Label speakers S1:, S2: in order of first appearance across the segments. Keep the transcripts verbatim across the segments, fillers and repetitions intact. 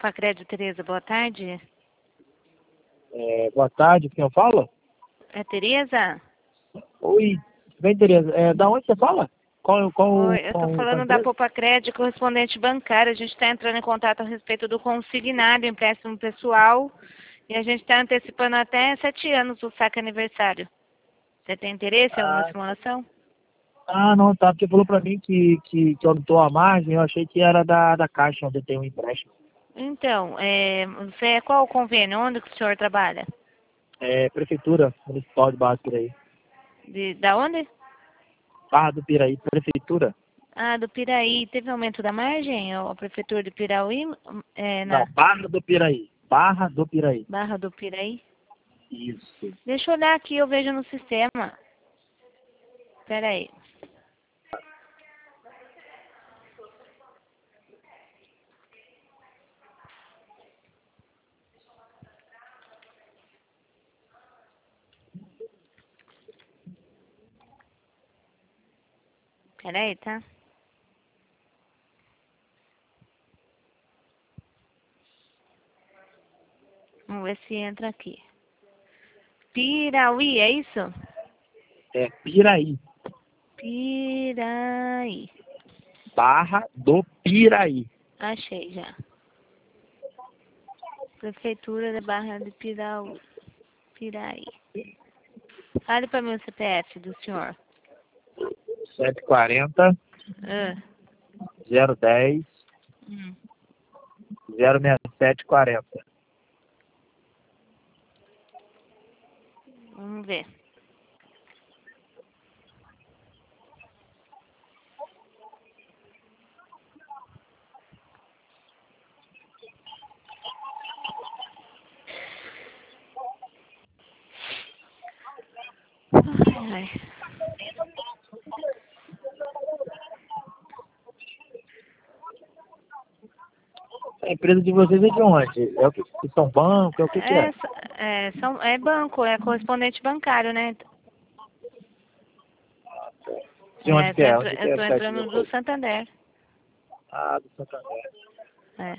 S1: Poupa-Crédito, Tereza, boa tarde.
S2: É, boa tarde, quem eu falo?
S1: É Tereza?
S2: Oi, bem, Tereza. É, da onde você fala? Qual, qual,
S1: Oi, eu tô
S2: qual, qual
S1: falando da
S2: empresa?
S1: Poupa-Crédito, correspondente bancário. A gente está entrando em contato a respeito do consignado, empréstimo pessoal. E a gente está antecipando até sete anos o saque aniversário. Você tem interesse em alguma
S2: Ah,
S1: simulação?
S2: ah, não, tá, porque falou pra mim que, que, que aumentou a margem, eu achei que era da, da Caixa, onde tem um empréstimo.
S1: Então, é, você, é qual o convênio? Onde que o senhor trabalha?
S2: É, Prefeitura Municipal de Barra do Piraí.
S1: De, da onde?
S2: Barra do Piraí, Prefeitura?
S1: Ah, do Piraí. Teve aumento da margem? A prefeitura de Piraí, é,
S2: Não,
S1: na
S2: Barra do Piraí. Barra do Piraí.
S1: Barra do Piraí?
S2: Isso.
S1: Deixa eu olhar aqui, eu vejo no sistema. Espera aí. Espera aí, tá? Vamos ver se entra aqui. Pirauí, é isso?
S2: É Piraí.
S1: Piraí.
S2: Barra do Piraí.
S1: Achei já. Prefeitura da Barra de Pirau... Piraí. Fale para mim o C P F do senhor.
S2: sete quatro zero,
S1: Ah,
S2: zero dez,
S1: hum.
S2: zero seis sete quatro zero.
S1: Vamos ver. Ai, ai.
S2: A empresa de vocês é de onde? É o que? De São Banco? É o que que
S1: É,
S2: é?
S1: s- é, são, é banco, é correspondente bancário, né?
S2: De
S1: É,
S2: onde
S1: eu
S2: que
S1: tô,
S2: é?
S1: entra,
S2: Onde que
S1: eu
S2: é
S1: tô
S2: o site de
S1: entrando do
S2: vocês?
S1: Santander.
S2: Ah, do Santander.
S1: É.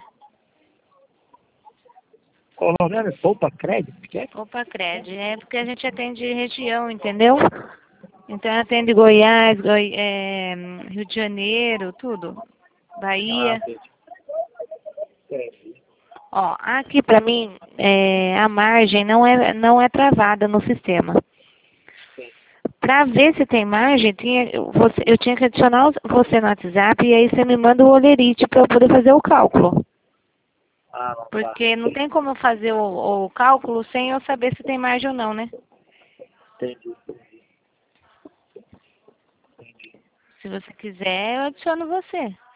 S2: Qual o nome mesmo? Poupa Crédito? Que é?
S1: Opa, Cred. É porque a gente atende região, entendeu? Então atende Goiás, Goi é, Rio de Janeiro, tudo.
S2: Ah,
S1: Bahia.
S2: entendi. Entendi.
S1: Ó, aqui pra mim, é, a margem não é, não é travada no sistema. Pra ver se tem margem, tinha, você, eu tinha que adicionar os- você no WhatsApp e aí você me manda o olerite pra eu poder fazer o cálculo.
S2: Ah, não tá.
S1: Porque não tem como eu fazer o, o cálculo sem eu saber se tem margem ou não, né?
S2: Entendi.
S1: Se você quiser, eu adiciono você.